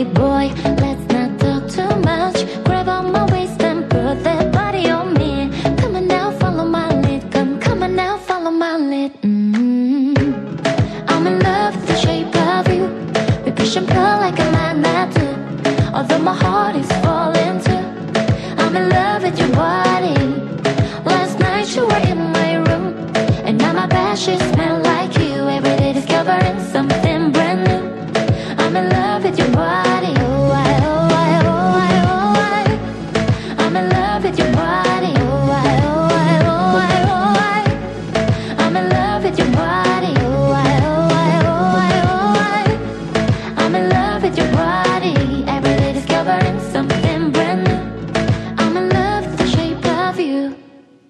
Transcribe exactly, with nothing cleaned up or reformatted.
Hey boy, let's not talk too much. Grab on my waist and put that body on me. Come on now, follow my lead. Come, come on now, follow my lead. mm-hmm. I'm in love with the shape of you. We push and pull like a magnet do. Although my heart is falling too, I'm in love with your body. Last night you were in my room, and now my bed sheets smell like you. Every day discovering some